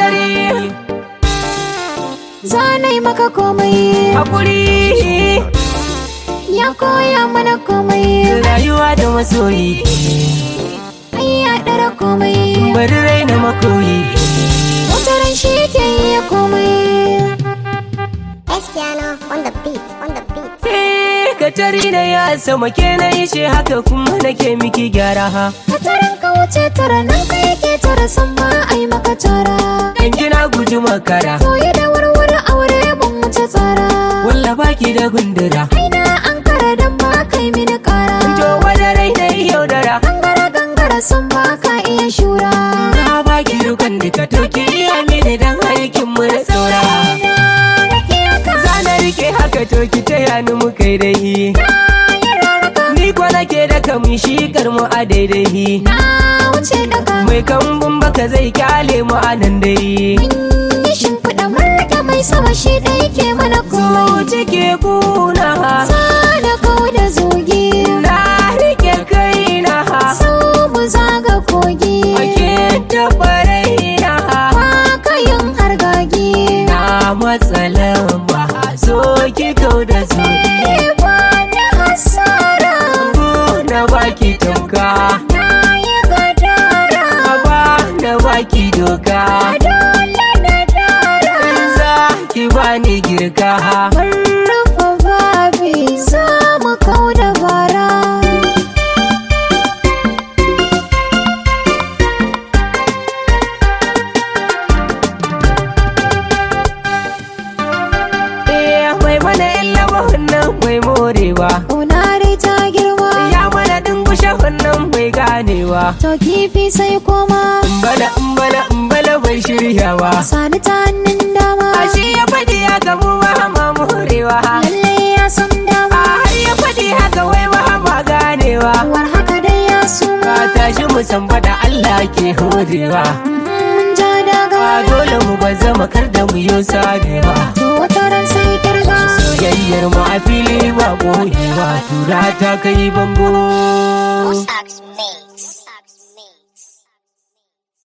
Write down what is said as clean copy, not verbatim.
tari zanai maka komai, hakuri ya koya mana komai, rayuwa da masoyi ai ya dara komai, bari raina makoyi wataran shi ke yi komai. Espiano on the beat, on the beat. ka tari na ya sama ke na yi shi haka kuma nake miki gyara ha Wataran ka wuce tara nan ka yake tara san ma ai maka tara. in kina guji makara Soye da warware aure mun wuce tsara. walla baki da gundura Aina an kara dan ba kai mini kara. to wada rai na yi yaudara Gangara gangara sun ba ka iya shura. na baki dukan duka to ki iya mini dan aikin mu da saura zana rike haka to ki taya ni mu kai dai ni ko nake da kamun shi karmu a daidai Na wuce daga mai kambun baka zai kyale mu a nan dai yi shimfiɗa murɗa mai sama shi da yake mana komai. zuci ke kuna Sada kau da zogi na rike kaina sau mu zaga kogi. ake tabarai na Baka yin hargagi na matsalan ba so ki kau da zuci ba da hasara. na baki toka Na yi gadara ba na baki doka dole na dara. za ki bani girka Mun rufe babi za mu kau da bara. mai mana illa wannan mai morewa Ƙuna dai ta girma ya mana dingushe wannan mai ganewa to kifi sai koma. mbala bai shiryawa Sani ta hannun dama a shi ya faɗi haka mu ba ma morewa lalle ya san a dama. har ya faɗi haka wai ba ma ganewa War haka dai ya suma ka tashi mu san faɗa Allah ke horewa mun ja daga. a dole mu ba zama kar da mu yo sabewa To wataran sai kirga soyayyar mu a fili ba boyewa tura ta kai bango Sax.